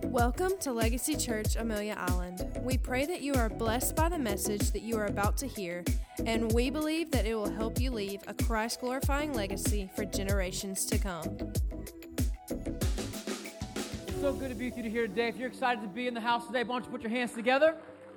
Welcome to Legacy Church, Amelia Island. We pray that you are blessed by the message that you are about to hear, and we believe that it will help you leave a Christ-glorifying legacy for generations to come. It's so good to be with you here today. If you're excited to be in the house today, why don't you put your hands together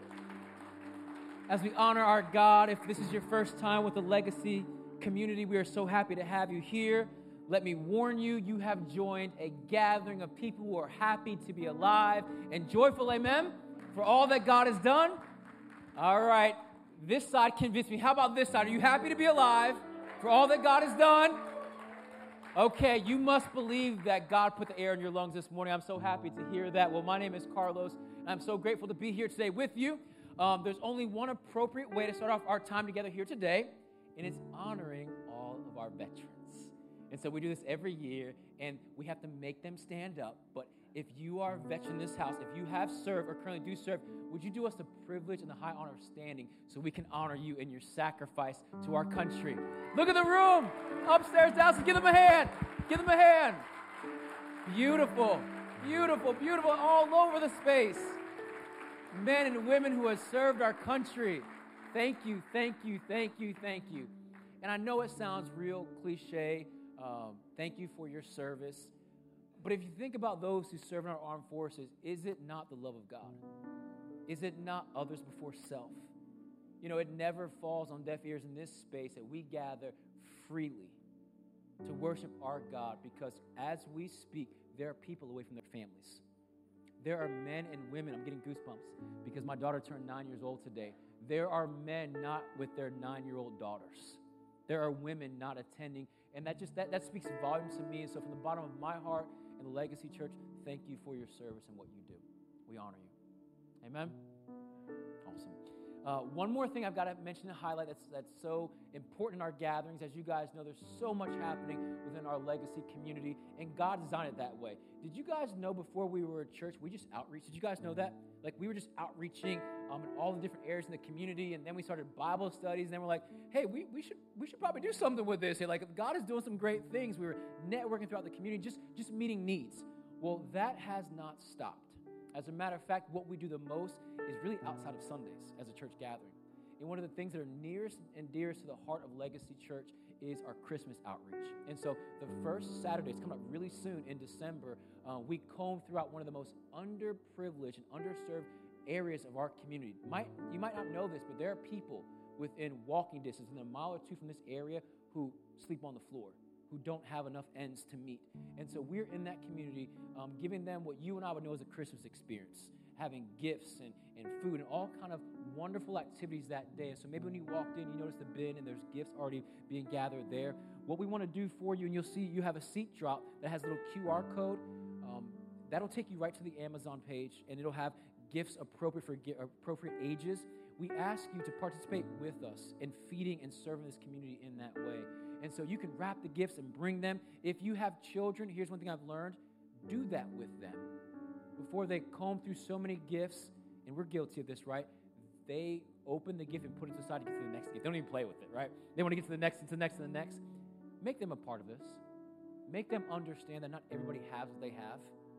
as we honor our God. If this is your first time with the Legacy community, we are so happy to have you here. Let me warn you, you have joined a gathering of people who are happy to be alive and joyful, amen, for all that God has done. All right, this side convinced me. How about this side? Are you happy to be alive for all that God has done? Okay, you must believe that God put the air in your lungs this morning. I'm so happy to hear that. Well, my name is Carlos, and I'm so grateful to be here today with you. There's only one appropriate way to start off our time together here today, and it's honoring all of our veterans. And so we do this every year, and we have to make them stand up. But if you are a veteran in this house, if you have served or currently do serve, would you do us the privilege and the high honor of standing so we can honor you in your sacrifice to our country? Look at the room, upstairs, downstairs. Give them a hand. Give them a hand. Beautiful, beautiful, beautiful, all over the space. Men and women who have served our country. Thank you, thank you, thank you, thank you. And I know it sounds real cliche. Thank you for your service. But if you think about those who serve in our armed forces, is it not the love of God? Is it not others before self? You know, it never falls on deaf ears in this space that we gather freely to worship our God, because as we speak, there are people away from their families. There are men and women, I'm getting goosebumps because my daughter turned 9 years old today. There are men not with their 9-year-old daughters. There are women not attending, and that speaks volumes to me. And so from the bottom of my heart and the Legacy Church, thank you for your service and what you do. We honor you. Amen? Awesome. One more thing I've got to mention and highlight that's so important in our gatherings. As you guys know, there's so much happening within our Legacy community, and God designed it that way. Did you guys know before we were at church, we just outreach? Did you guys know that? Like, we were just outreaching in all the different areas in the community, and then we started Bible studies, and then we're like, hey, we should probably do something with this. Like, God is doing some great things. We were networking throughout the community, just meeting needs. Well, that has not stopped. As a matter of fact, what we do the most is really outside of Sundays as a church gathering. And one of the things that are nearest and dearest to the heart of Legacy Church is our Christmas outreach. And so the first Saturday, it's coming up really soon in December, we comb throughout one of the most underprivileged and underserved areas of our community. You might not know this, but there are people within walking distance, within a mile or two from this area, who sleep on the floor, who don't have enough ends to meet. And so we're in that community giving them what you and I would know as a Christmas experience, having gifts and food and all kind of wonderful activities that day. And so maybe when you walked in, you noticed the bin and there's gifts already being gathered there. What we want to do for you, and you'll see you have a seat drop that has a little QR code. That'll take you right to the Amazon page, and it'll have gifts appropriate for appropriate ages. We ask you to participate with us in feeding and serving this community in that way. And so you can wrap the gifts and bring them. If you have children, here's one thing I've learned. Do that with them. Before they comb through so many gifts, and we're guilty of this, right? They open the gift and put it to the side to get to the next gift. They don't even play with it, right? They want to get to the next, and to the next, and the next. Make them a part of this. Make them understand that not everybody has what they have.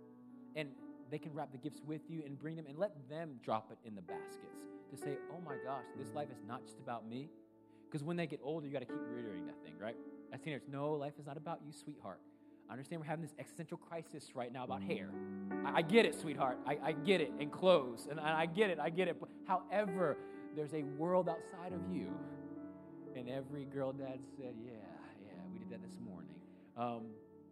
And they can wrap the gifts with you and bring them and let them drop it in the baskets to say, oh my gosh, this life is not just about me. Because when they get older, you got to keep reiterating that thing, right? As teenagers, no, life is not about you, sweetheart. I understand we're having this existential crisis right now about hair. I get it, sweetheart. I get it, and clothes. And I get it. But however, there's a world outside of you. And every girl dad said, yeah, we did that this morning.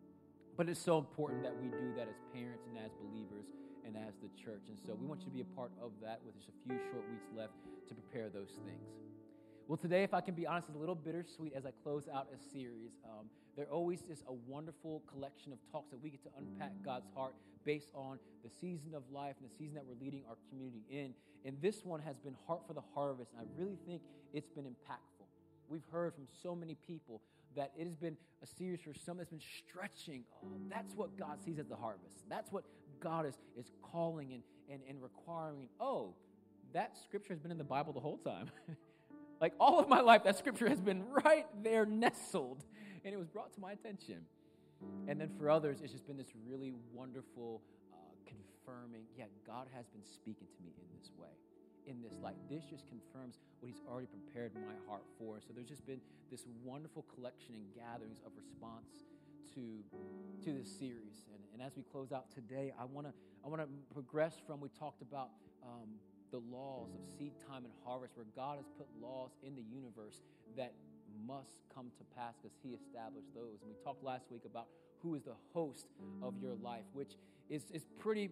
But it's so important that we do that as parents and as believers and as the church. And so we want you to be a part of that with just a few short weeks left to prepare those things. Well, today, if I can be honest, it's a little bittersweet as I close out a series. There always is a wonderful collection of talks that we get to unpack God's heart based on the season of life and the season that we're leading our community in. And this one has been Heart for the Harvest, and I really think it's been impactful. We've heard from so many people that it has been a series for some that's been stretching. Oh, that's what God sees as the harvest. That's what God is calling and requiring. Oh, that scripture has been in the Bible the whole time. Like all of my life, that scripture has been right there nestled, and it was brought to my attention. And then for others, it's just been this really wonderful confirming, yeah, God has been speaking to me in this way, in this light. This just confirms what he's already prepared my heart for. So there's just been this wonderful collection and gatherings of response to this series. And as we close out today, I want to progress from, we talked about the laws of seed time and harvest, where God has put laws in the universe that must come to pass because he established those. And we talked last week about who is the host of your life, which is pretty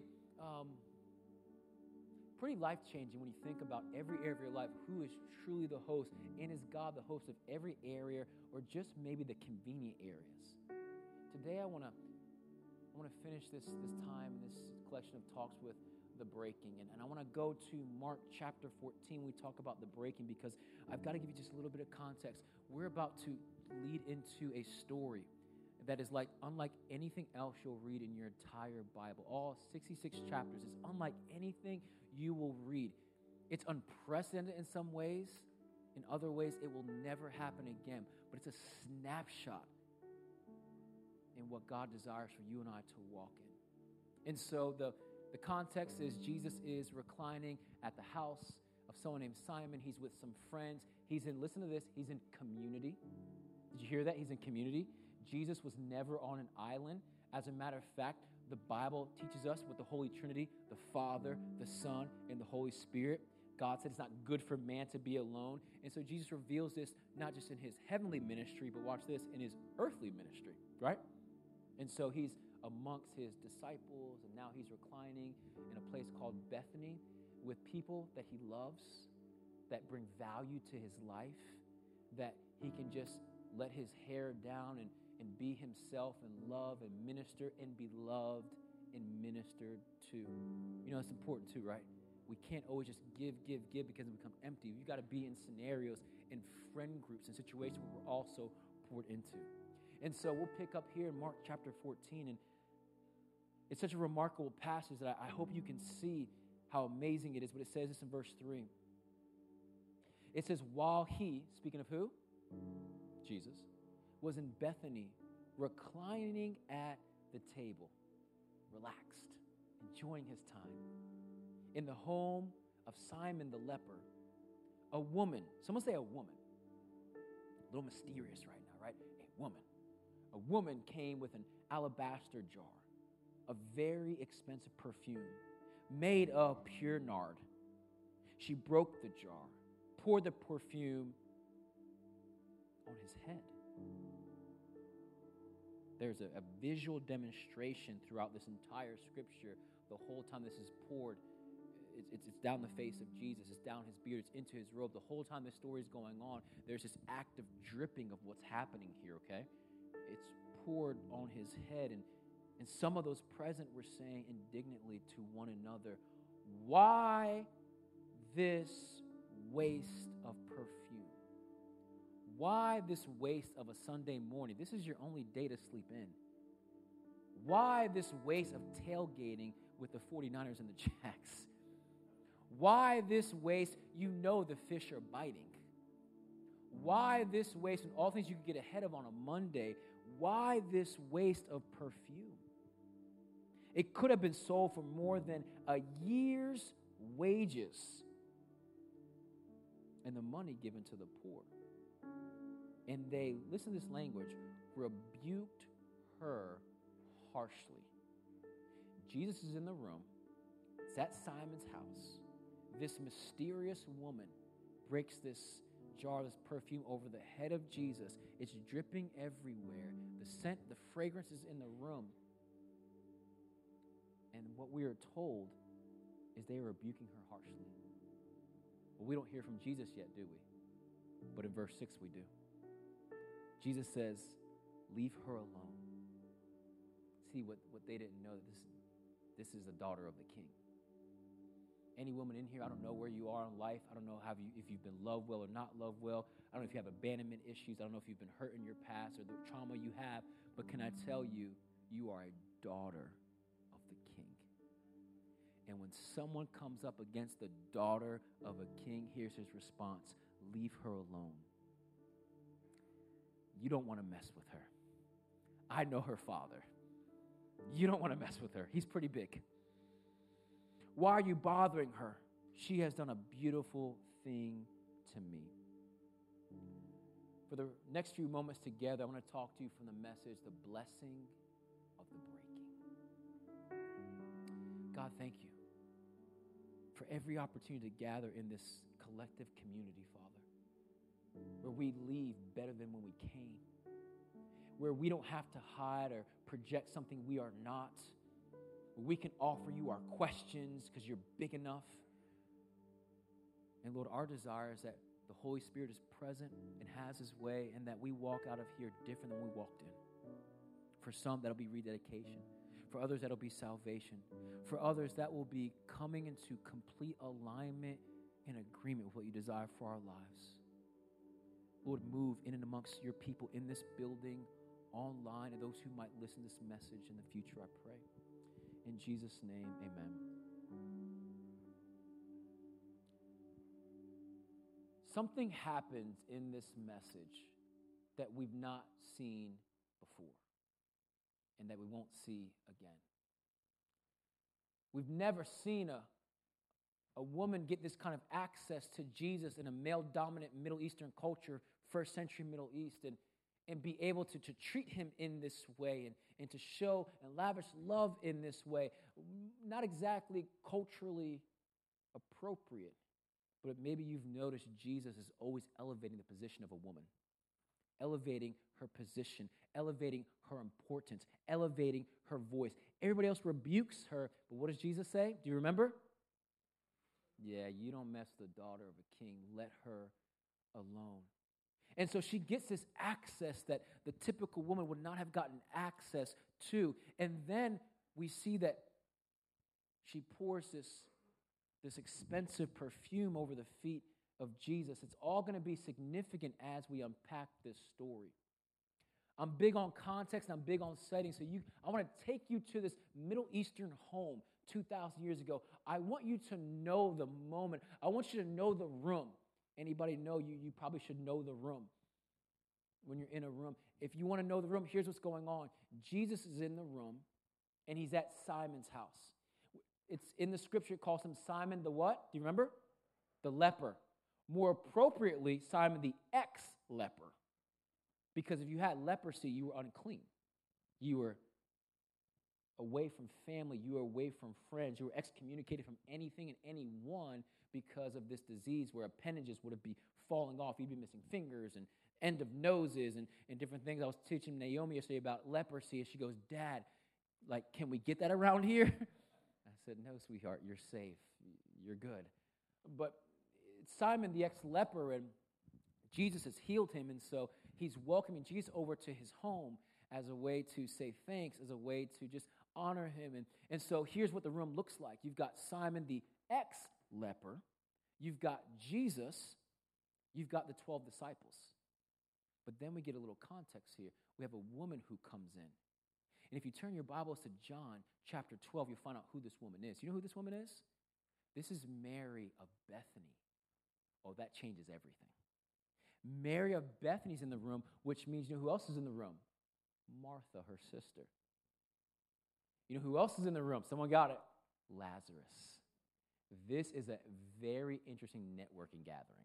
life-changing when you think about every area of your life, who is truly the host, and is God the host of every area, or just maybe the convenient areas. Today I want to finish this time, this collection of talks with the breaking, and I want to go to Mark chapter 14. We talk about the breaking because I've got to give you just a little bit of context. We're about to lead into a story that is unlike anything else you'll read in your entire Bible. All 66 chapters is unlike anything you will read. It's unprecedented in some ways. In other ways, it will never happen again. But it's a snapshot in what God desires for you and I to walk in. And so the context is Jesus is reclining at the house of someone named Simon. He's with some friends. Listen to this, he's in community. Did you hear that? He's in community. Jesus was never on an island. As a matter of fact, the Bible teaches us with the Holy Trinity, the Father, the Son, and the Holy Spirit. God said it's not good for man to be alone. And so Jesus reveals this not just in his heavenly ministry, but watch this, in his earthly ministry, right? And so he's amongst his disciples, and now he's reclining in a place called Bethany with people that he loves, that bring value to his life, that he can just let his hair down and be himself and love and minister and be loved and ministered to. You know, it's important too, right? We can't always just give because we become empty. You got to be in scenarios, in friend groups, in situations where we're also poured into. And so we'll pick up here in Mark chapter 14, and it's such a remarkable passage that I hope you can see how amazing it is. But it says this in verse 3. It says, while he, speaking of who? Jesus, was in Bethany, reclining at the table, relaxed, enjoying his time, in the home of Simon the leper, a woman, someone say a woman, a little mysterious right now, right? A woman came with an alabaster jar of very expensive perfume made of pure nard. She broke the jar, poured the perfume on his head. There's a visual demonstration throughout this entire scripture. The whole time this is poured, it's down the face of Jesus. It's down his beard. It's into his robe. The whole time this story is going on, there's this act of dripping of what's happening here, okay? It's poured on his head, and some of those present were saying indignantly to one another, why this waste of perfume? Why this waste of a Sunday morning? This is your only day to sleep in. Why this waste of tailgating with the 49ers and the Jacks? Why this waste? You know the fish are biting. Why this waste, and all things you could get ahead of on a Monday, why this waste of perfume? It could have been sold for more than a year's wages and the money given to the poor. And they, listen to this language, rebuked her harshly. Jesus is in the room. It's at Simon's house. This mysterious woman breaks this jar, this perfume over the head of Jesus. It's dripping everywhere. The scent, the fragrance is in the room. And what we are told is they are rebuking her harshly. Well, we don't hear from Jesus yet, do we? But in verse 6 we do. Jesus says, leave her alone. See, what they didn't know, that this is the daughter of the king. Any woman in here, I don't know where you are in life. I don't know if you've been loved well or not loved well. I don't know if you have abandonment issues. I don't know if you've been hurt in your past or the trauma you have. But can I tell you, you are a daughter of the king. And when someone comes up against the daughter of a king, here's his response: leave her alone. You don't want to mess with her. I know her father. You don't want to mess with her. He's pretty big. Why are you bothering her? She has done a beautiful thing to me. For the next few moments together, I want to talk to you from the message, the blessing of the breaking. God, thank you for every opportunity to gather in this collective community, Father, where we leave better than when we came, where we don't have to hide or project something we are not, where we can offer you our questions because you're big enough. And Lord, our desire is that the Holy Spirit is present and has his way, and that we walk out of here different than we walked in. For some, that'll be rededication. For others, that'll be salvation. For others, that will be coming into complete alignment and agreement with what you desire for our lives. Lord, move in and amongst your people in this building, online, and those who might listen to this message in the future, I pray. In Jesus' name, amen. Something happens in this message that we've not seen before and that we won't see again. We've never seen a woman get this kind of access to Jesus in a male-dominant Middle Eastern culture, first century Middle East, and be able to treat him in this way and to show and lavish love in this way. Not exactly culturally appropriate. But maybe you've noticed Jesus is always elevating the position of a woman, elevating her position, elevating her importance, elevating her voice. Everybody else rebukes her, but what does Jesus say? Do you remember? Yeah, you don't mess the daughter of a king. Let her alone. And so she gets this access that the typical woman would not have gotten access to. And then we see that she pours this expensive perfume over the feet of Jesus. It's all going to be significant as we unpack this story. I'm big on context, and I'm big on setting. So I want to take you to this Middle Eastern home 2,000 years ago. I want you to know the moment. I want you to know the room. Anybody know you probably should know the room when you're in a room. If you want to know the room, here's what's going on. Jesus is in the room, and he's at Simon's house. It's in the scripture, it calls him Simon the what? Do you remember? The leper. More appropriately, Simon the ex-leper. Because if you had leprosy, you were unclean. You were away from family. You were away from friends. You were excommunicated from anything and anyone because of this disease where appendages would be falling off. You'd be missing fingers and end of noses and different things. I was teaching Naomi yesterday about leprosy, and she goes, Dad, can we get that around here? I said, no, sweetheart, you're safe. You're good. But Simon, the ex-leper, and Jesus has healed him, and so he's welcoming Jesus over to his home as a way to say thanks, as a way to just honor him. And so here's what the room looks like. You've got Simon, the ex-leper. You've got Jesus. You've got the 12 disciples. But then we get a little context here. We have a woman who comes in. And if you turn your Bibles to John chapter 12, you'll find out who this woman is. You know who this woman is? This is Mary of Bethany. Oh, that changes everything. Mary of Bethany's in the room, which means, you know who else is in the room? Martha, her sister. You know who else is in the room? Someone got it? Lazarus. This is a very interesting networking gathering.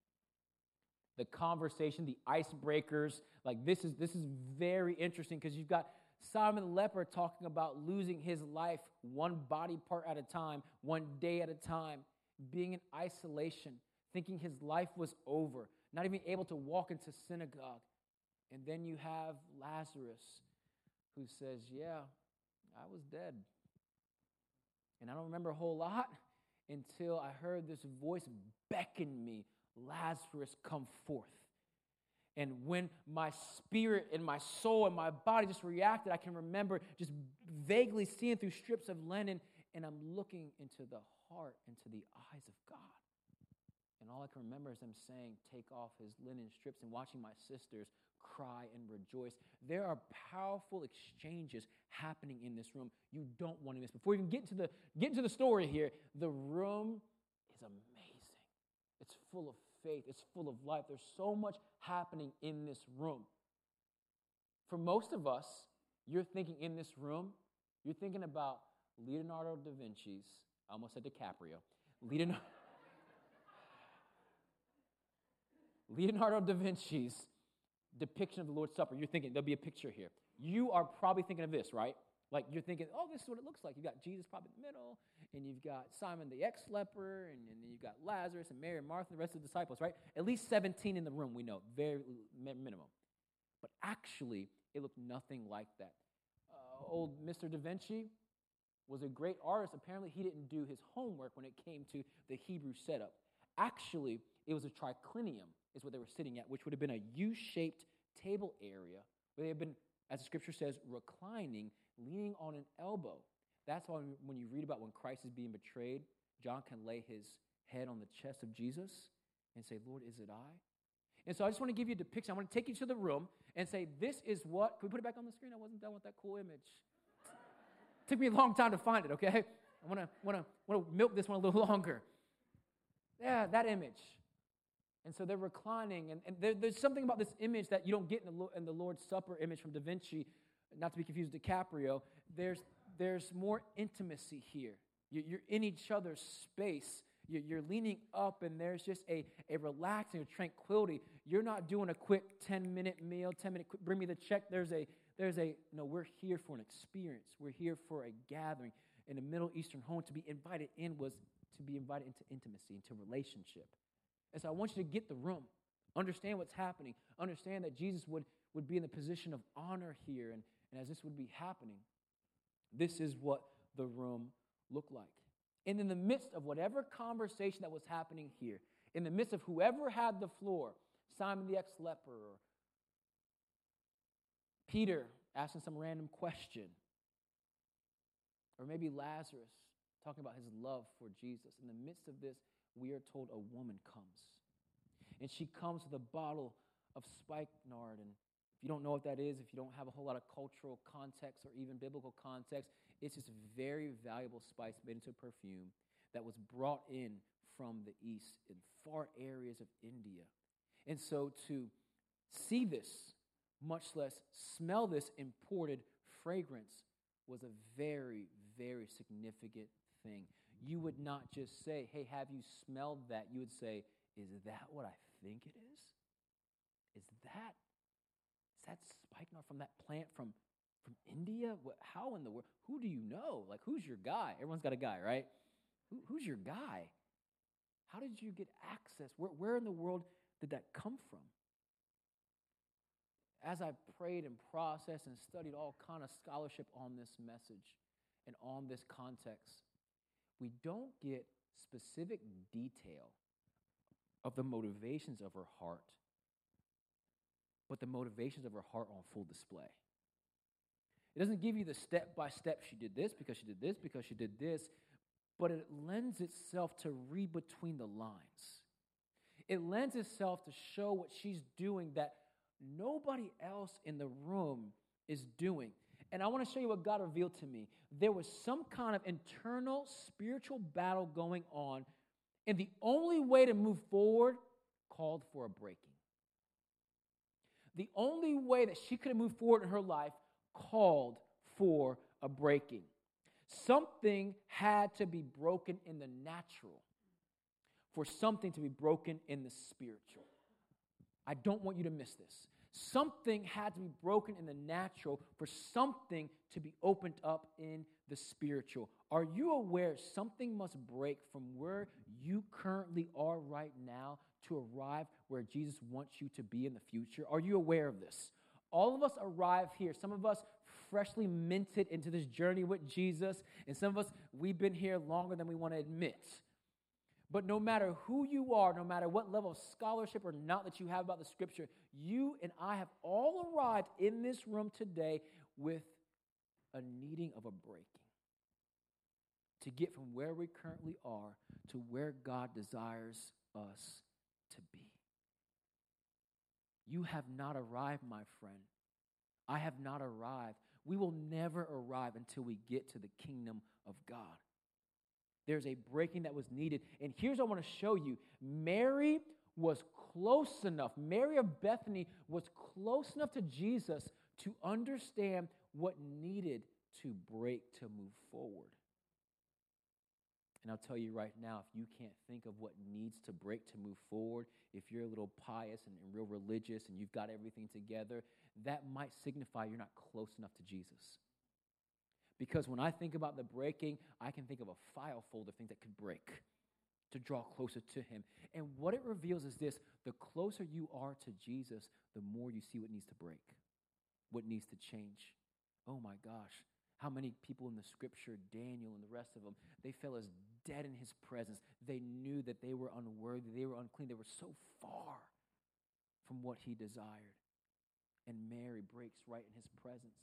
The conversation, the icebreakers, this is very interesting because you've got Simon the leper talking about losing his life one body part at a time, one day at a time, being in isolation, thinking his life was over, not even able to walk into synagogue. And then you have Lazarus who says, yeah, I was dead. And I don't remember a whole lot until I heard this voice beckon me, Lazarus, come forth. And when my spirit and my soul and my body just reacted, I can remember just vaguely seeing through strips of linen, and I'm looking into the heart, into the eyes of God. And all I can remember is them saying, take off his linen strips, and watching my sisters cry and rejoice. There are powerful exchanges happening in this room you don't want to miss. Before we even get into the story here, the room is amazing. It's full of faith. It's full of life. There's so much happening in this room. For most of us, you're thinking in this room, you're thinking about Leonardo da Vinci's I almost said DiCaprio. Leonardo da Vinci's depiction of the Lord's Supper. You're thinking, there'll be a picture here. You are probably thinking of this, right? Like you're thinking, oh, this is what it looks like. You've got Jesus probably in the middle, and you've got Simon the ex-leper, and then you've got Lazarus and Mary and Martha and the rest of the disciples, right? At least 17 in the room, we know, very minimum. But actually, it looked nothing like that. Old Mr. Da Vinci was a great artist. Apparently, he didn't do his homework when it came to the Hebrew setup. Actually, it was a triclinium is what they were sitting at, which would have been a U-shaped table area where they had been, as the scripture says, reclining, leaning on an elbow. That's why when you read about when Christ is being betrayed, John can lay his head on the chest of Jesus and say, Lord, is it I? And so I just want to give you a depiction. I want to take you to the room and say, this is what, can we put it back on the screen? I wasn't done with that cool image. Took me a long time to find it, okay? I want to milk this one a little longer. Yeah, that image. And so they're reclining, and there's something about this image that you don't get in the Lord's Supper image from Da Vinci, not to be confused with DiCaprio. There's more intimacy here. You're in each other's space. You're leaning up, and there's just a relaxing, a tranquility. You're not doing a quick 10-minute meal, 10-minute, bring me the check. No, we're here for an experience. We're here for a gathering. In a Middle Eastern home, to be invited in was to be invited into intimacy, into relationship. And so I want you to get the room, understand what's happening, understand that Jesus would be in the position of honor here, and as this would be happening, this is what the room looked like. And in the midst of whatever conversation that was happening here, in the midst of whoever had the floor, Simon the ex-leper, or Peter asking some random question, or maybe Lazarus talking about his love for Jesus, in the midst of this, we are told a woman comes. And she comes with a bottle of spikenard. And if you don't know what that is, if you don't have a whole lot of cultural context or even biblical context, it's just a very valuable spice made into a perfume that was brought in from the east in far areas of India. And so to see this, much less smell this imported fragrance, was a very, very significant thing. You would not just say, hey, have you smelled that? You would say, is that what I think it is? Is that spikenard from that plant from India? How in the world? Who do you know? Like, who's your guy? Everyone's got a guy, right? Who's your guy? How did you get access? Where in the world did that come from? As I prayed and processed and studied all kind of scholarship on this message and on this context, we don't get specific detail of the motivations of her heart, but the motivations of her heart on full display. It doesn't give you the step-by-step, she did this because she did this because she did this, but it lends itself to read between the lines. It lends itself to show what she's doing that nobody else in the room is doing. And I want to show you what God revealed to me. There was some kind of internal spiritual battle going on, and the only way to move forward called for a breaking. The only way that she could have moved forward in her life called for a breaking. Something had to be broken in the natural for something to be broken in the spiritual. I don't want you to miss this. Something had to be broken in the natural for something to be opened up in the spiritual. Are you aware something must break from where you currently are right now to arrive where Jesus wants you to be in the future? Are you aware of this? All of us arrive here. Some of us freshly minted into this journey with Jesus, and some of us, we've been here longer than we want to admit. But no matter who you are, no matter what level of scholarship or not that you have about the Scripture, you and I have all arrived in this room today with a needing of a breaking to get from where we currently are to where God desires us to be. You have not arrived, my friend. I have not arrived. We will never arrive until we get to the kingdom of God. There's a breaking that was needed. And here's what I want to show you. Mary was close enough. Mary of Bethany was close enough to Jesus to understand what needed to break to move forward. And I'll tell you right now, if you can't think of what needs to break to move forward, if you're a little pious and real religious and you've got everything together, that might signify you're not close enough to Jesus. Because when I think about the breaking, I can think of a file full of things that could break to draw closer to him. And what it reveals is this: the closer you are to Jesus, the more you see what needs to break, what needs to change. Oh my gosh. How many people in the scripture, Daniel and the rest of them, they fell as dead in his presence. They knew that they were unworthy, they were unclean, they were so far from what he desired. And Mary breaks right in his presence.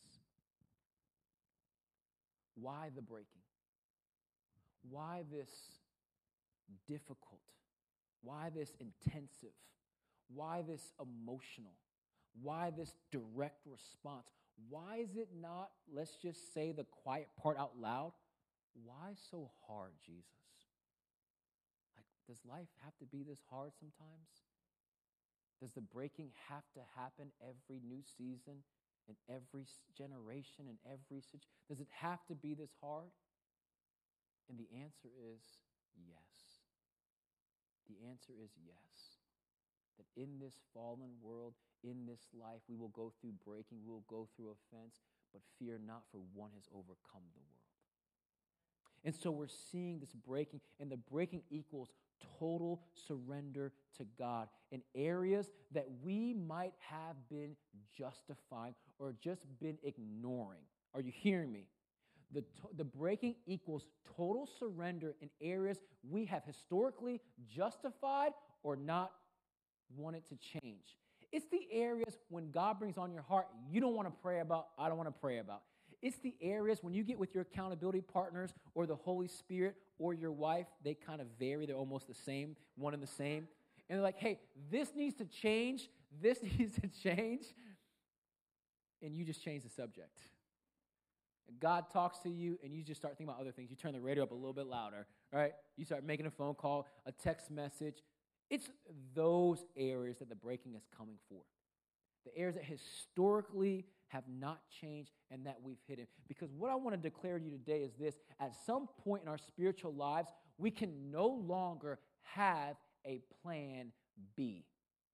Why the breaking? Why this difficult? Why this intensive? Why this emotional? Why this direct response? Why is it not, let's just say the quiet part out loud, why so hard, Jesus? Like, does life have to be this hard sometimes? Does the breaking have to happen every new season, in every generation, in every situation? Does it have to be this hard? And the answer is yes. The answer is yes. That in this fallen world, in this life, we will go through breaking, we will go through offense, but fear not, for one has overcome the world. And so we're seeing this breaking, and the breaking equals total surrender to God in areas that we might have been justifying or just been ignoring. Are you hearing me? The breaking equals total surrender in areas we have historically justified or not wanted to change. It's the areas when God brings on your heart you don't want to pray about, I don't want to pray about. It's the areas when you get with your accountability partners or the Holy Spirit or your wife, they kind of vary, they're almost the same, one and the same. And they're like, hey, this needs to change, this needs to change. And you just change the subject. God talks to you, and you just start thinking about other things. You turn the radio up a little bit louder, right? You start making a phone call, a text message. It's those areas that the breaking is coming for. The areas that historically have not changed and that we've hidden. Because what I want to declare to you today is this: at some point in our spiritual lives, we can no longer have a plan B.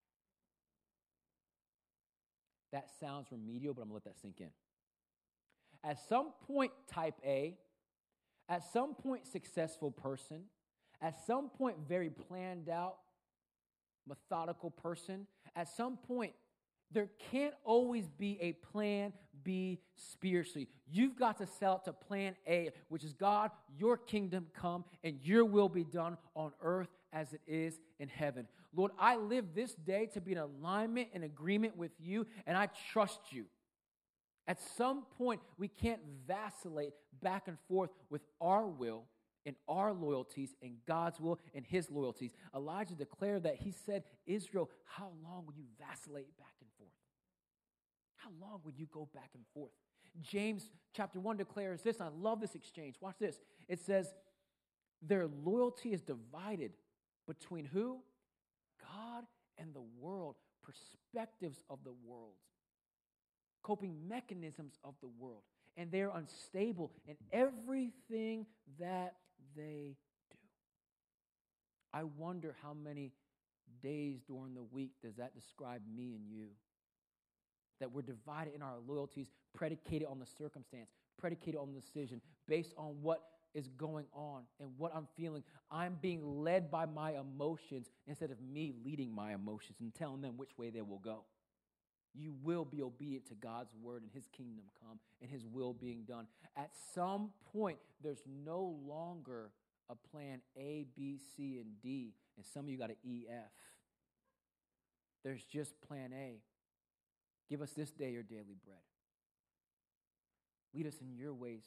That sounds remedial, but I'm going to let that sink in. At some point, type A, at some point, successful person, at some point, very planned out, methodical person, at some point, there can't always be a plan B spiritually. You've got to sell it to plan A, which is God, your kingdom come, and your will be done on earth as it is in heaven. Lord, I live this day to be in alignment and agreement with you, and I trust you. At some point, we can't vacillate back and forth with our will and our loyalties and God's will and his loyalties. Elijah declared that. He said, Israel, how long will you vacillate back and forth? How long will you go back and forth? James chapter 1 declares this, and I love this exchange. Watch this. It says, their loyalty is divided between who? God and the world, perspectives of the world, coping mechanisms of the world, and they're unstable in everything that they do. I wonder how many days during the week does that describe me and you? That we're divided in our loyalties, predicated on the circumstance, predicated on the decision, based on what is going on and what I'm feeling. I'm being led by my emotions instead of me leading my emotions and telling them which way they will go. You will be obedient to God's word and his kingdom come and his will being done. At some point, there's no longer a plan A, B, C, and D, and some of you got an E, F. There's just plan A. Give us this day your daily bread. Lead us in your ways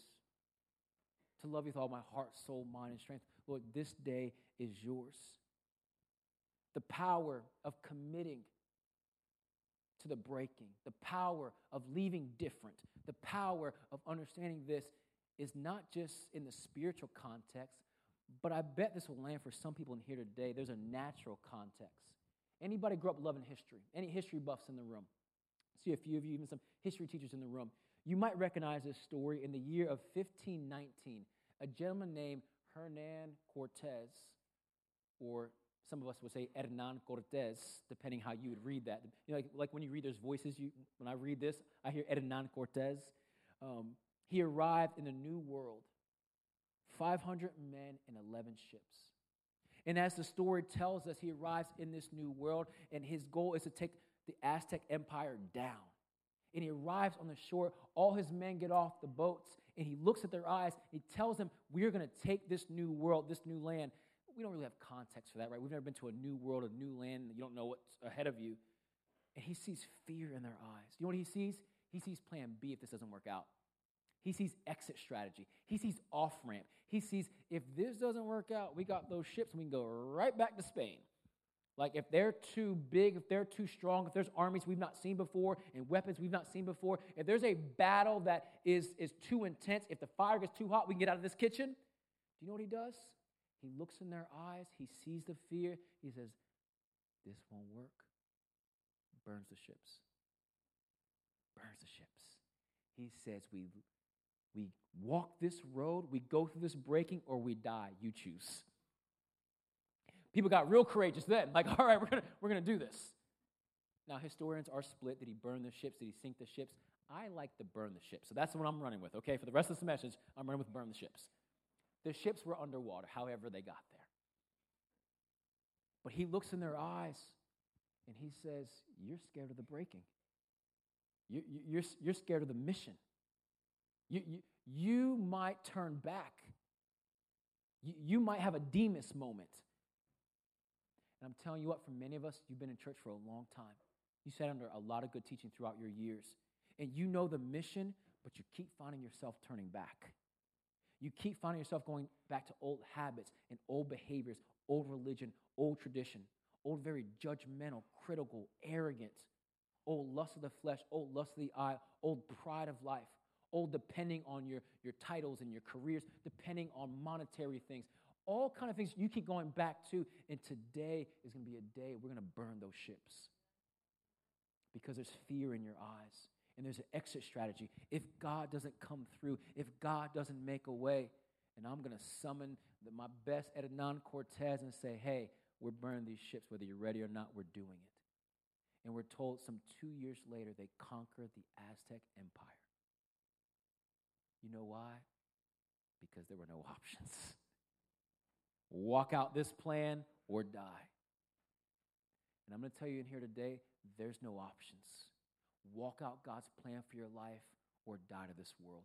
to love you with all my heart, soul, mind, and strength. Lord, this day is yours. The power of committing to the breaking, the power of leaving different, the power of understanding this is not just in the spiritual context, but I bet this will land for some people in here today. There's a natural context. Anybody grew up loving history? Any history buffs in the room? I see a few of you, even some history teachers in the room. You might recognize this story. In the year of 1519, a gentleman named Hernan Cortez, or some of us would say Hernan Cortez, depending how you would read that. You know, like when you read those voices, when I read this, I hear Hernan Cortez. He arrived in a new world, 500 men and 11 ships. And as the story tells us, he arrives in this new world, and his goal is to take the Aztec Empire down. And he arrives on the shore. All his men get off the boats, and he looks at their eyes. He tells them, we are going to take this new world, this new land. We don't really have context for that, right? We've never been to a new world, a new land, and you don't know what's ahead of you. And he sees fear in their eyes. You know what he sees? He sees plan B if this doesn't work out. He sees exit strategy. He sees off-ramp. He sees, if this doesn't work out, we got those ships, and we can go right back to Spain. Like, if they're too big, if they're too strong, if there's armies we've not seen before and weapons we've not seen before, if there's a battle that is too intense, if the fire gets too hot, we can get out of this kitchen. Do you know what he does? He looks in their eyes. He sees the fear. He says, this won't work. Burns the ships. Burns the ships. He says, we walk this road, we go through this breaking, or we die. You choose. People got real courageous then. Like, all right, we're gonna do this. Now, historians are split. Did he burn the ships? Did he sink the ships? I like to burn the ships. So that's what I'm running with, okay? For the rest of this message, I'm running with burn the ships. The ships were underwater, however they got there. But he looks in their eyes, and he says, you're scared of the breaking. You're scared of the mission. You might turn back. You might have a Demas moment. And I'm telling you what, for many of us, you've been in church for a long time. You sat under a lot of good teaching throughout your years. And you know the mission, but you keep finding yourself turning back. You keep finding yourself going back to old habits and old behaviors, old religion, old tradition, old very judgmental, critical, arrogant, old lust of the flesh, old lust of the eye, old pride of life, old depending on your titles and your careers, depending on monetary things. All kind of things you keep going back to, and today is going to be a day we're going to burn those ships because there's fear in your eyes, and there's an exit strategy. If God doesn't come through, if God doesn't make a way, and I'm going to summon my best Hernan Cortez and say, hey, we're burning these ships, whether you're ready or not, we're doing it. And we're told some 2 years later they conquered the Aztec Empire. You know why? Because there were no options. Walk out this plan or die. And I'm going to tell you in here today, there's no options. Walk out God's plan for your life or die to this world.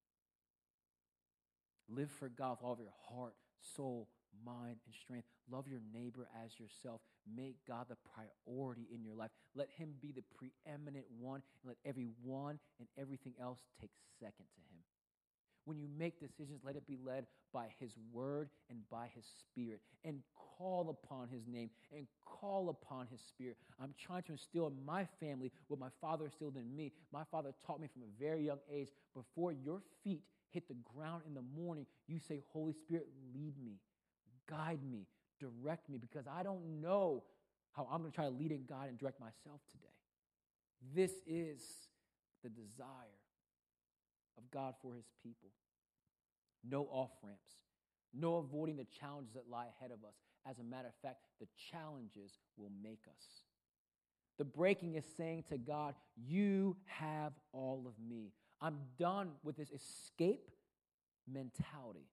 Live for God with all of your heart, soul, mind, and strength. Love your neighbor as yourself. Make God the priority in your life. Let him be the preeminent one, and let everyone and everything else take second to him. When you make decisions, let it be led by his word and by his spirit, and call upon his name and call upon his spirit. I'm trying to instill in my family what my father instilled in me. My father taught me from a very young age, before your feet hit the ground in the morning, you say, Holy Spirit, lead me, guide me, direct me, because I don't know how I'm going to try to lead and guide and direct myself today. This is the desire of God for his people. No off-ramps. No avoiding the challenges that lie ahead of us. As a matter of fact, the challenges will make us. The breaking is saying to God, you have all of me. I'm done with this escape mentality.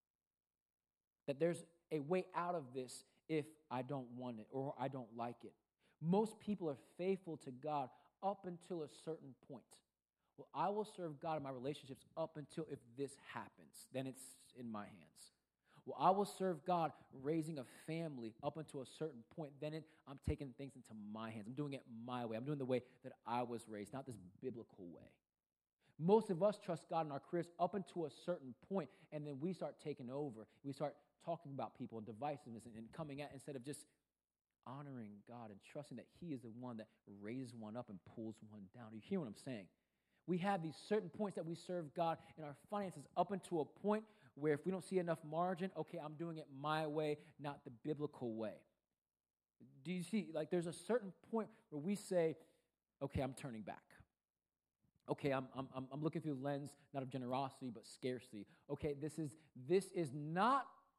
That there's a way out of this if I don't want it or I don't like it. Most people are faithful to God up until a certain point. Well, I will serve God in my relationships up until if this happens, then it's in my hands. Well, I will serve God raising a family up until a certain point, then I'm taking things into my hands. I'm doing it my way. I'm doing the way that I was raised, not this biblical way. Most of us trust God in our careers up until a certain point, and then we start taking over. We start talking about people and divisiveness and coming at instead of just honoring God and trusting that he is the one that raises one up and pulls one down. You hear what I'm saying? We have these certain points that we serve God in our finances up until a point where if we don't see enough margin, okay, I'm doing it my way, not the biblical way. Do you see? Like there's a certain point where we say, okay, I'm turning back. Okay, I'm looking through the lens not of generosity but scarcity. Okay, this is not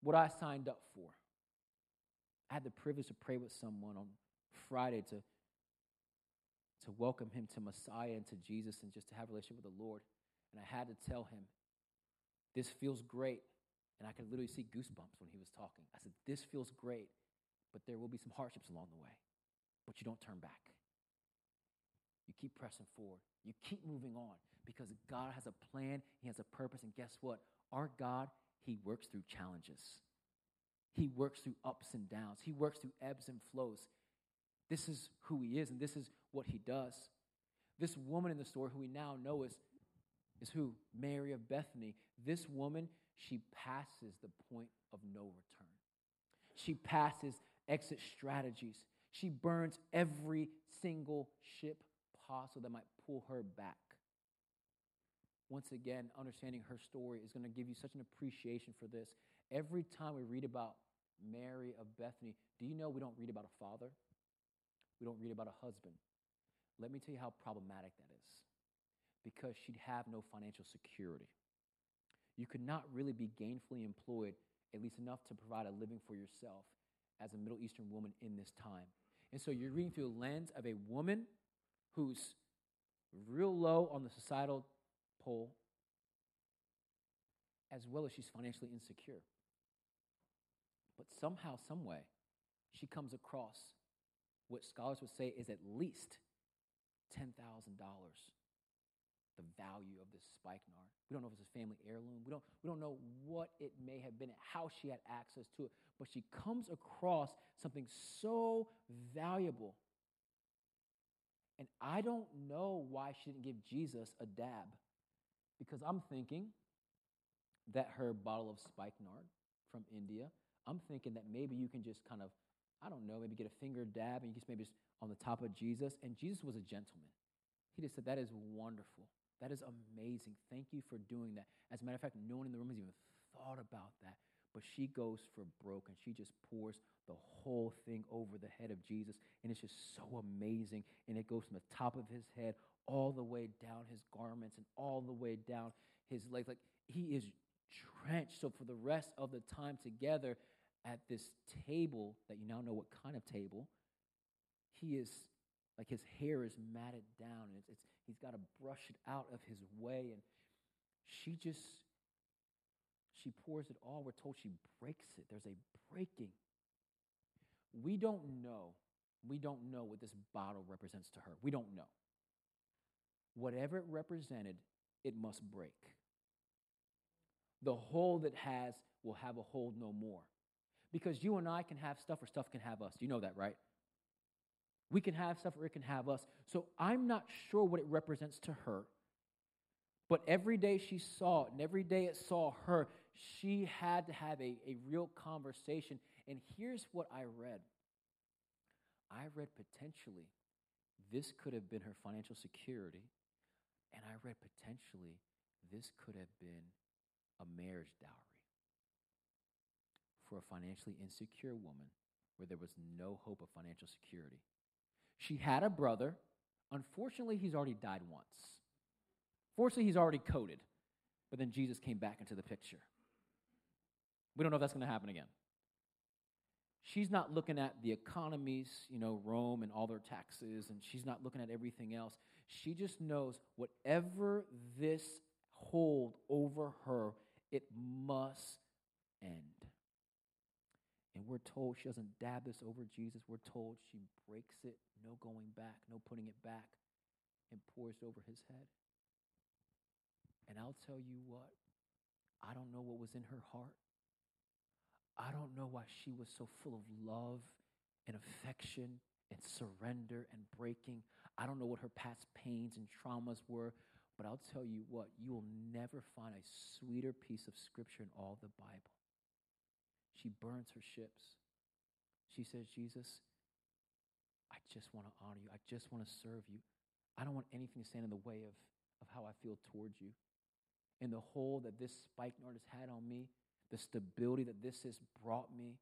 what I signed up for. I had the privilege to pray with someone on Friday to welcome him to Messiah and to Jesus and just to have a relationship with the Lord. And I had to tell him, this feels great. And I could literally see goosebumps when he was talking. I said, this feels great, but there will be some hardships along the way. But you don't turn back. You keep pressing forward. You keep moving on because God has a plan. He has a purpose. And guess what? Our God, he works through challenges. He works through ups and downs. He works through ebbs and flows. This is who he is, and this is what he does. This woman in the story who we now know is who? Mary of Bethany. This woman, she passes the point of no return. She passes exit strategies. She burns every single ship possible that might pull her back. Once again, understanding her story is going to give you such an appreciation for this. Every time we read about Mary of Bethany, do you know we don't read about a father? We don't read about a husband. Let me tell you how problematic that is. Because she'd have no financial security. You could not really be gainfully employed, at least enough to provide a living for yourself as a Middle Eastern woman in this time. And so you're reading through the lens of a woman who's real low on the societal pole, as well as she's financially insecure. But somehow, some way, she comes across what scholars would say is at least $10,000, the value of this spikenard. We don't know if it's a family heirloom. We don't know what it may have been, how she had access to it, but she comes across something so valuable. And I don't know why she didn't give Jesus a dab, because I'm thinking that her bottle of spikenard from India, I'm thinking that maybe you can just kind of, I don't know, maybe get a finger dab and you just maybe just on the top of Jesus. And Jesus was a gentleman. He just said, that is wonderful. That is amazing. Thank you for doing that. As a matter of fact, no one in the room has even thought about that. But she goes for broke, and she just pours the whole thing over the head of Jesus. And it's just so amazing. And it goes from the top of his head all the way down his garments and all the way down his legs. Like, he is drenched. So for the rest of the time together at this table, that you now know what kind of table, he is, like, his hair is matted down, and he's got to brush it out of his way, and she pours it all. We're told she breaks it. There's a breaking. We don't know what this bottle represents to her. We don't know. Whatever it represented, it must break. The hole that has will have a hole no more. Because you and I can have stuff or stuff can have us. You know that, right? We can have stuff or it can have us. So I'm not sure what it represents to her. But every day she saw it, and every day it saw her, she had to have a real conversation. And here's what I read. I read potentially this could have been her financial security. And I read potentially this could have been a marriage dowry for a financially insecure woman where there was no hope of financial security. She had a brother. Unfortunately, he's already died once. Fortunately, he's already coded. But then Jesus came back into the picture. We don't know if that's going to happen again. She's not looking at the economies, Rome and all their taxes, and she's not looking at everything else. She just knows whatever this hold over her, it must end. And we're told she doesn't dab this over Jesus. We're told she breaks it, no going back, no putting it back, and pours it over his head. And I'll tell you what, I don't know what was in her heart. I don't know why she was so full of love and affection and surrender and breaking. I don't know what her past pains and traumas were, but I'll tell you what, you will never find a sweeter piece of scripture in all the Bible. She burns her ships. She says, Jesus, I just want to honor you. I just want to serve you. I don't want anything to stand in the way of how I feel towards you. And the hold that this spikenard has had on me, the stability that this has brought me,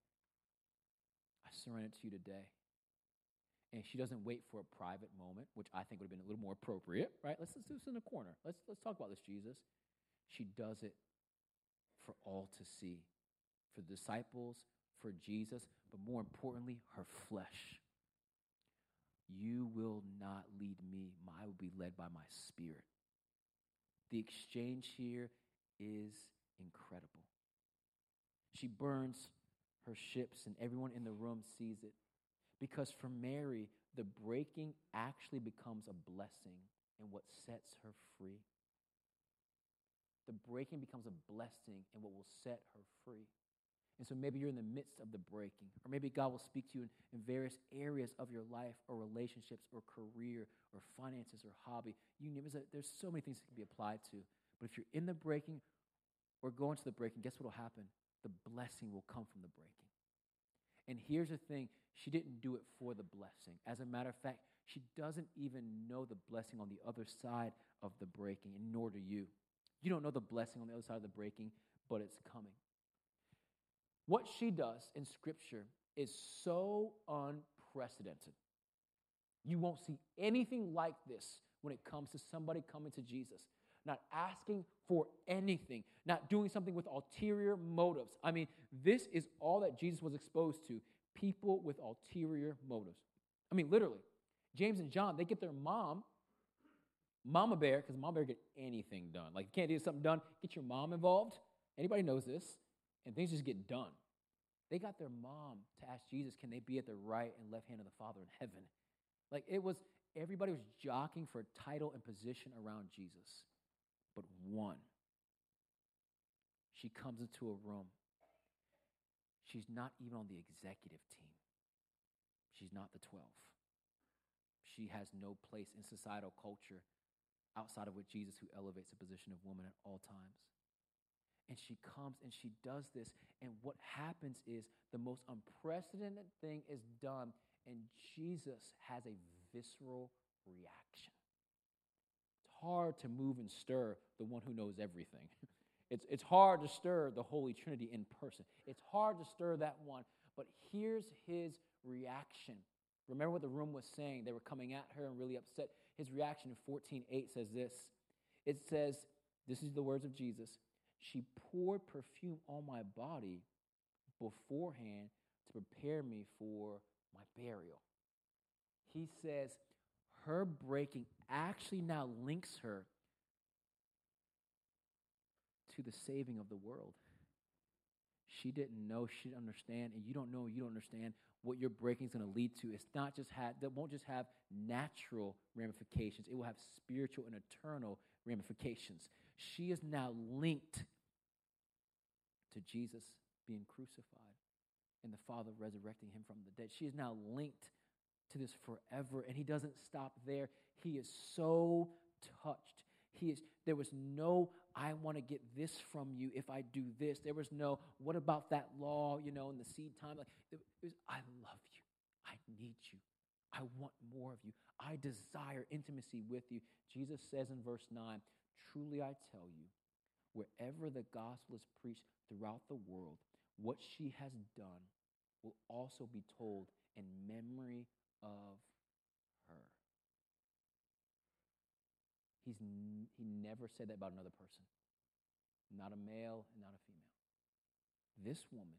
I surrender it to you today. And she doesn't wait for a private moment, which I think would have been a little more appropriate, right? Let's do this in the corner. Let's talk about this, Jesus. She does it for all to see. for the disciples, for Jesus, but more importantly, her flesh. You will not lead me. I will be led by my spirit. The exchange here is incredible. She burns her ships, and everyone in the room sees it. Because for Mary, the breaking actually becomes a blessing and what sets her free. The breaking becomes a blessing and what will set her free. And so maybe you're in the midst of the breaking, or maybe God will speak to you in various areas of your life or relationships or career or finances or hobby. There's so many things that can be applied to. But if you're in the breaking or going to the breaking, guess what will happen? The blessing will come from the breaking. And here's the thing, she didn't do it for the blessing. As a matter of fact, she doesn't even know the blessing on the other side of the breaking, and nor do you. You don't know the blessing on the other side of the breaking, but it's coming. What she does in Scripture is so unprecedented. You won't see anything like this when it comes to somebody coming to Jesus, not asking for anything, not doing something with ulterior motives. I mean, this is all that Jesus was exposed to, people with ulterior motives. I mean, literally, James and John, they get their mama bear, because mama bear get anything done. Like, you can't do something done, get your mom involved. Anybody knows this? And things just get done. They got their mom to ask Jesus, can they be at the right and left hand of the Father in heaven? Like, everybody was jockeying for a title and position around Jesus. But one, she comes into a room. She's not even on the executive team. She's not the 12. She has no place in societal culture outside of what Jesus, who elevates the position of woman at all times. And she comes and she does this, and what happens is the most unprecedented thing is done, and Jesus has a visceral reaction. It's hard to move and stir the one who knows everything. It's hard to stir the Holy Trinity in person. It's hard to stir that one, but here's his reaction. Remember what the room was saying. They were coming at her and really upset. His reaction in 14:8 says this. It says, this is the words of Jesus, she poured perfume on my body beforehand to prepare me for my burial. He says her breaking actually now links her to the saving of the world. She didn't know, she didn't understand, and you don't know, you don't understand what your breaking is going to lead to. It's not just that won't just have natural ramifications. It will have spiritual and eternal ramifications. She is now linked to Jesus being crucified and the Father resurrecting him from the dead. She is now linked to this forever, and he doesn't stop there. He is so touched. There was no, I want to get this from you if I do this. There was no, what about that law, in the seed time? Like, it was, I love you. I need you. I want more of you. I desire intimacy with you. Jesus says in verse 9, truly I tell you, wherever the gospel is preached throughout the world, what she has done will also be told in memory of her. He never said that about another person. Not a male and not a female. This woman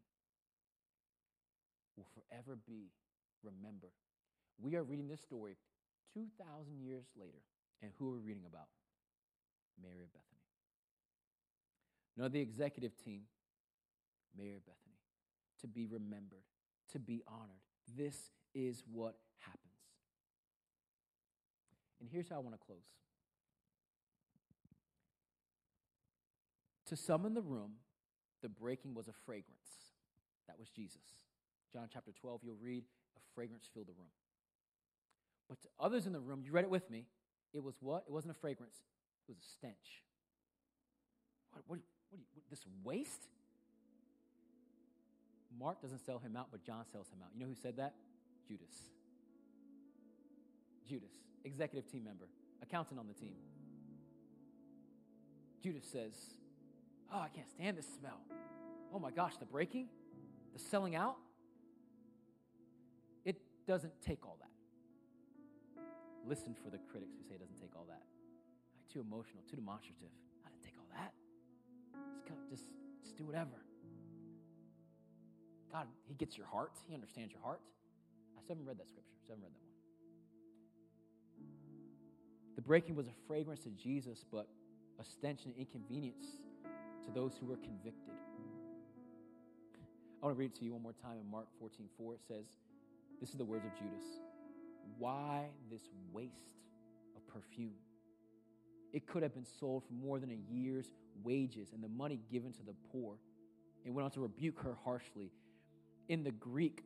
will forever be remembered. We are reading this story 2,000 years later. And who are we reading about? Mary of Bethany. None of the executive team, Mary of Bethany. To be remembered, to be honored. This is what happens. And here's how I want to close. To some in the room, the breaking was a fragrance. That was Jesus. John chapter 12, you'll read, a fragrance filled the room. But to others in the room, you read it with me, it was what? It wasn't a fragrance. It was a stench. What this waste? Mark doesn't sell him out, but John sells him out. You know who said that? Judas. Judas, executive team member, accountant on the team. Judas says, oh, I can't stand this smell. Oh my gosh, the breaking, the selling out. It doesn't take all that. Listen for the critics who say it doesn't take all that. Too emotional, too demonstrative. I didn't take all that. Just do whatever. God, he gets your heart. He understands your heart. I still haven't read that scripture. Still haven't read that one. The breaking was a fragrance to Jesus, but a stench and inconvenience to those who were convicted. I want to read it to you one more time in Mark 14:4. It says, this is the words of Judas. Why this waste of perfume? It could have been sold for more than a year's wages and the money given to the poor. And went on to rebuke her harshly. In the Greek,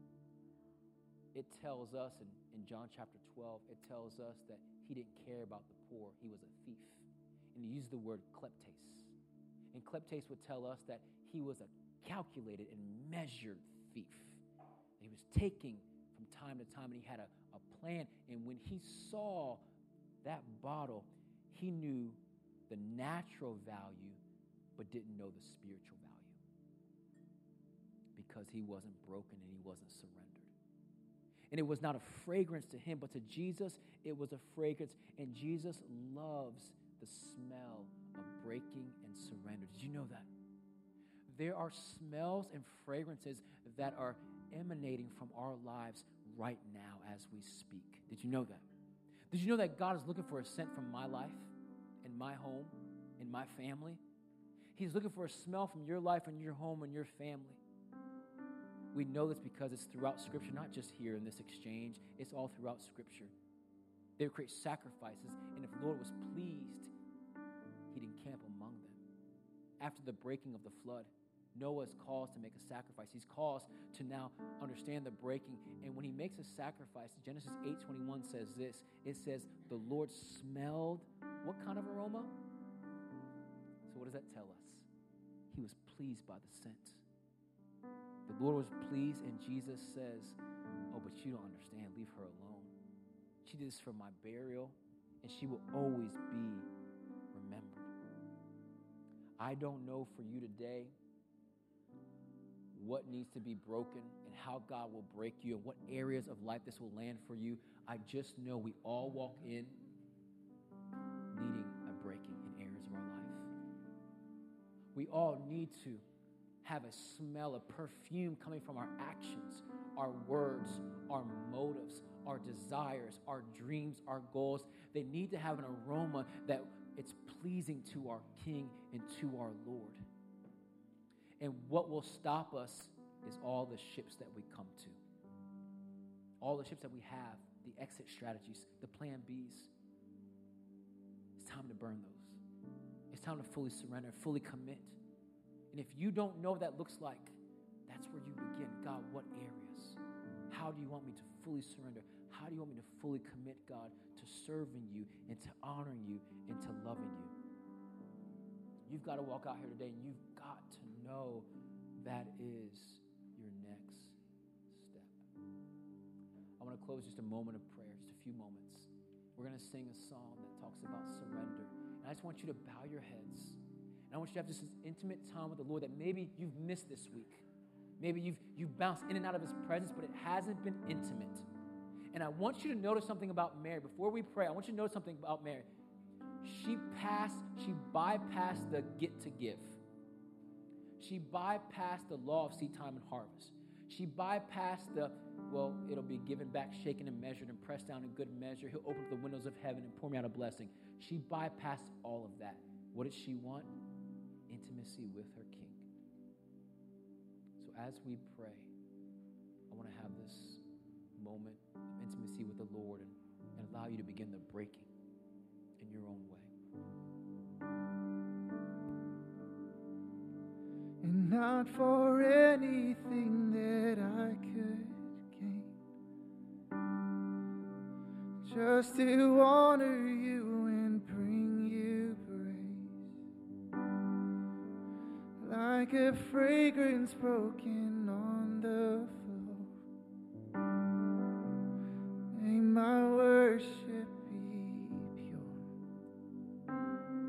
it tells us, in John chapter 12, it tells us that he didn't care about the poor. He was a thief. And he used the word kleptes. And kleptes would tell us that he was a calculated and measured thief. He was taking from time to time, and he had a plan. And when he saw that bottle, he knew the natural value, but didn't know the spiritual value. Because he wasn't broken and he wasn't surrendered. And it was not a fragrance to him, but to Jesus, it was a fragrance. And Jesus loves the smell of breaking and surrender. Did you know that? There are smells and fragrances that are emanating from our lives right now as we speak. Did you know that? Did you know that God is looking for a scent from my life, in my home, in my family? He's looking for a smell from your life and your home and your family. We know this because it's throughout Scripture, not just here in this exchange. It's all throughout Scripture. They would create sacrifices, and if the Lord was pleased, he'd encamp among them. After the breaking of the flood, Noah is called to make a sacrifice. He's called to now understand the breaking. And when he makes a sacrifice, Genesis 8:21 says this. It says, the Lord smelled what kind of aroma? So what does that tell us? He was pleased by the scent. The Lord was pleased, and Jesus says, oh, but you don't understand. Leave her alone. She did this for my burial, and she will always be remembered. I don't know for you today what needs to be broken and how God will break you and what areas of life this will land for you. I just know we all walk in needing a breaking in areas of our life. We all need to have a smell, a perfume coming from our actions, our words, our motives, our desires, our dreams, our goals. They need to have an aroma that it's pleasing to our King and to our Lord. And what will stop us is all the ships that we come to. All the ships that we have, the exit strategies, the plan Bs. It's time to burn those. It's time to fully surrender, fully commit. And if you don't know what that looks like, that's where you begin. God, what areas? How do you want me to fully surrender? How do you want me to fully commit, God, to serving you and to honoring you and to loving you? You've got to walk out here today and you've got to know that is your next step. I want to close just a moment of prayer, just a few moments. We're going to sing a song that talks about surrender. And I just want you to bow your heads. And I want you to have just this intimate time with the Lord that maybe you've missed this week. Maybe you've bounced in and out of his presence, but it hasn't been intimate. And I want you to notice something about Mary. Before we pray, I want you to notice something about Mary. She bypassed the get to give. She bypassed the law of seed time and harvest. She bypassed it'll be given back, shaken and measured and pressed down in good measure. He'll open up the windows of heaven and pour me out a blessing. She bypassed all of that. What did she want? Intimacy with her King. So as we pray, I want to have this moment of intimacy with the Lord and allow you to begin the breaking in your own way. And not for anything that I could gain, just to honor you and bring you praise, like a fragrance broken on the floor. May my worship be pure.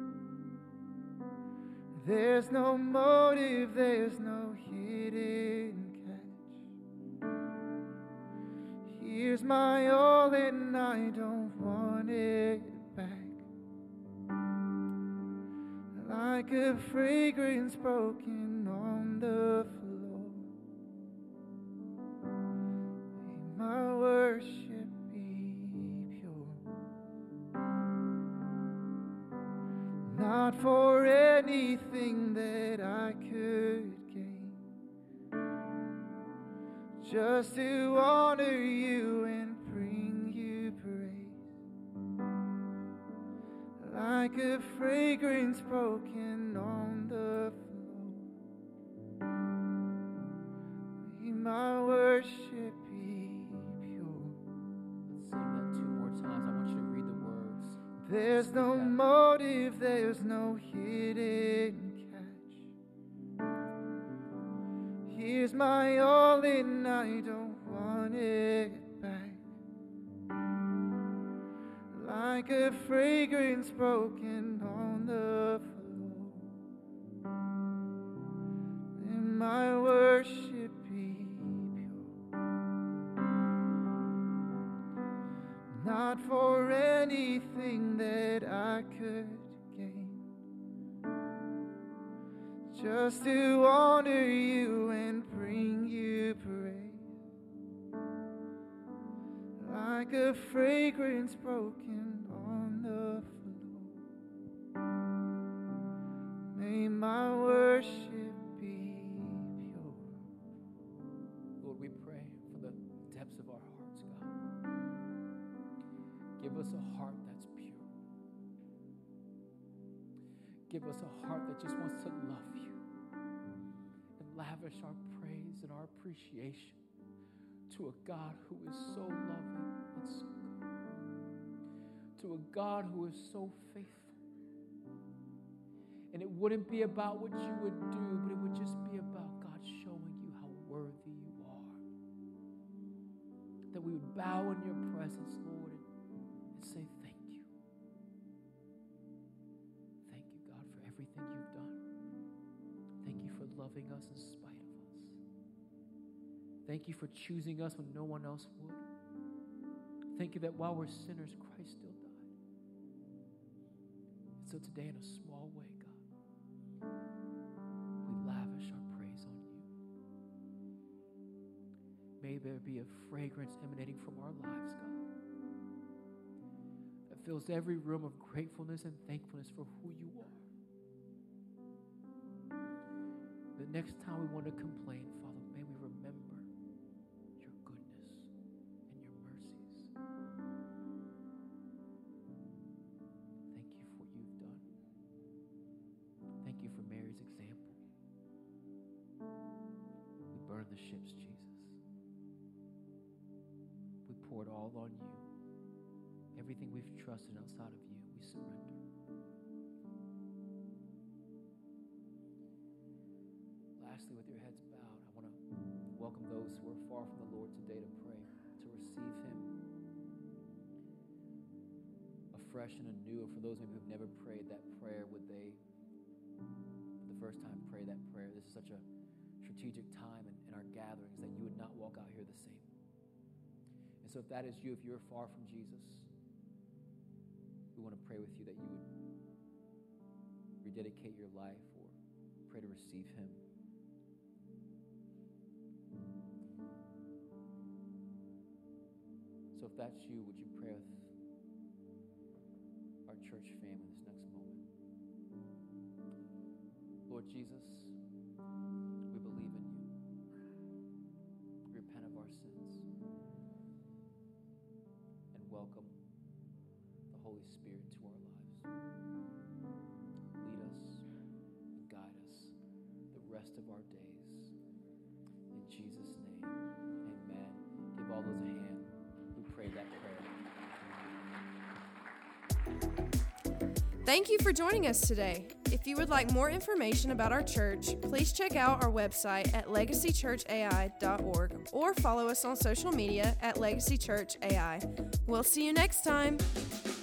There's no motive, there's no hidden catch. Here's my all and I don't want it back. Like a fragrance broken on the floor. anything that I could gain, just to honor you and bring you praise, like a fragrance broken on the floor. May my worship be pure. Let's sing that 2 more times. I want you to read the words. There's no motive, there's no hidden catch. Here's my all and I don't want it back. Like a fragrance broken on the floor, and my worship be pure. Not for anything that I could gain, just to honor you and bring you praise, like a fragrance broken on the floor. May my worship be pure. Lord, we pray for the depths of our hearts, God. Give us a heart that's pure. Give us a heart that just wants to love you and lavish our praise and our appreciation to a God who is so loving and so good, to a God who is so faithful. And it wouldn't be about what you would do, but it would just be about God showing you how worthy you are. That we would bow in your presence, Lord, and say thank you. Thank you, God, for everything you've done. Thank you for loving us in spite of us. Thank you for choosing us when no one else would. Thank you that while we're sinners, Christ still died. And so today, in a small way, God, we lavish our praise on you. May there be a fragrance emanating from our lives, God, that fills every room of gratefulness and thankfulness for who you are. The next time we want to complain, Father, may we remember your goodness and your mercies. Thank you for what you've done. Thank you for Mary's example. We burn the ships, Jesus. We pour it all on you. Everything we've trusted outside of you, we surrender. Lastly, with your heads bowed, I want to welcome those who are far from the Lord today to pray, to receive him afresh and anew. Or for those maybe who've never prayed that prayer, would they, for the first time, pray that prayer? This is such a strategic time in our gatherings that you would not walk out here the same. And so if that is you, if you're far from Jesus, we want to pray with you that you would rededicate your life or pray to receive him. So if that's you, would you pray with our church family this next moment? Lord Jesus, we believe in you. We repent of our sins and welcome the Holy Spirit to our lives. Lead us and guide us the rest of our days. In Jesus' name, amen. Give all those a hand who prayed that prayer. Thank you for joining us today. If you would like more information about our church, please check out our website at legacychurchai.org or follow us on social media at Legacy Church AI. We'll see you next time.